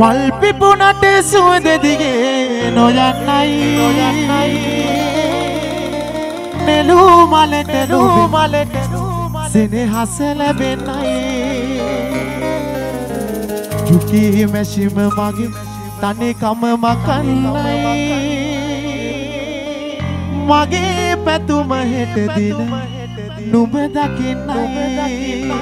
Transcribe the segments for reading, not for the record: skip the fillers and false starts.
මල් පිපුණට සුවඳ දිගේ නොයන්නයි නෙළූ මලට සෙනෙහස ලැබෙන්නයි දුකී මැෂිම මගේ තනිකම මකන්නයි මගේ පැතුම හෙට දින නුඹ දකින්නයි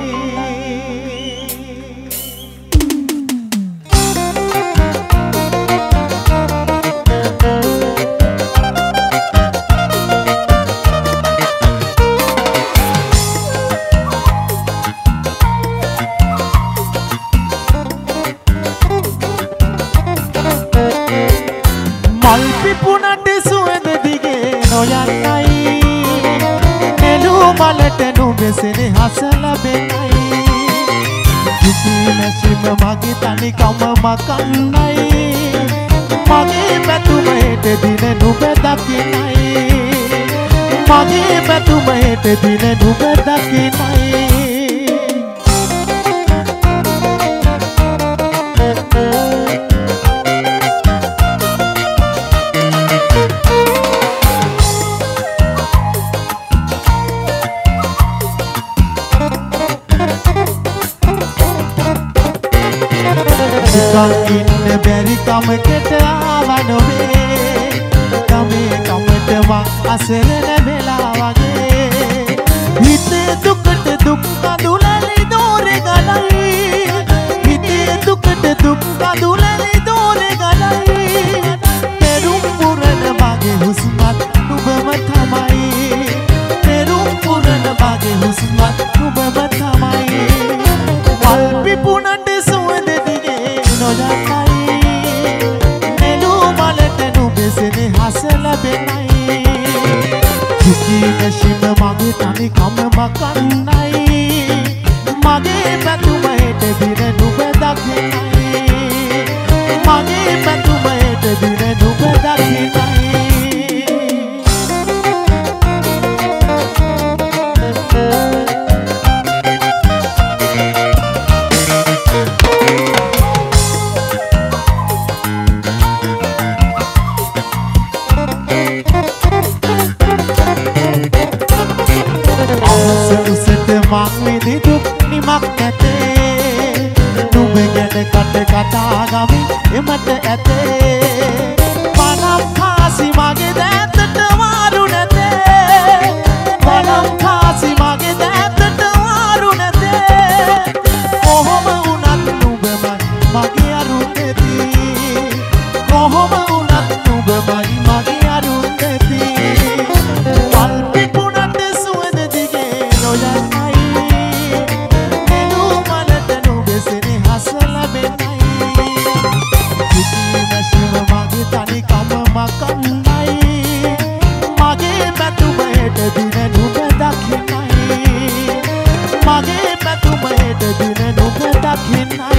මල් පිපුණට සුවඳ දිගේ නොයන්නයි නෙළූ මලට නුඹ සෙනෙහස ලැබෙන්නයි දුකී මැෂිම මගේ තනිකම මකන්නයි මගේ පැතුම හෙට දින නුඹ දකින්නයි මගේ පැතුම හෙට දින නුඹ දකින්නයි ඉන්න බැරි කමකට ආව නොවේ ගමේ කමට මං අසරණ වෙලා වගේ හිතේ දුකට දුක් කඳුලලි දෝරේ ගලයි හිතේ දුකට දුක් කඳුලලි දෝරේ ගලයි පෙරුම් පුරන මගේ හුස්මත් නුඹම තමයි පෙරුම් පුරන මගේ හුස්මත් නුඹම තමයි මල් පිපුණට සුවඳ නොයන්නයි නෙළූ මලට නුඹ සෙනෙහස ලැබෙන්නයි දුකී මැෂිම මගේ තනිකම මකන්නයි මගේ පැතුම හෙට දින නුඹ දකින්නයි මගේ පැතුම හෙට දින නුඹ දකින්නයි මං විඳි දුක් නිමක් නැතේ නුඹ ගැන කතා ගමින් එමට ඇතේ පනම් කාසි මගේ දෑතට වාරු නැතේ පනම් කාසි මගේ දෑතට වාරු නැතේ කොහොම වුණත් නුඹමයි මගේ අරුන්දෙති කොහොම වුණත් නුඹමයි මගේ අරුන්දෙති මල් පිපුණට සුවඳ දිගේ නොයන්නයි මගේ පැතුම හෙට දින නුඹ දකින්නයි මගේ පැතුම හෙට දින නුඹ දකින්නයි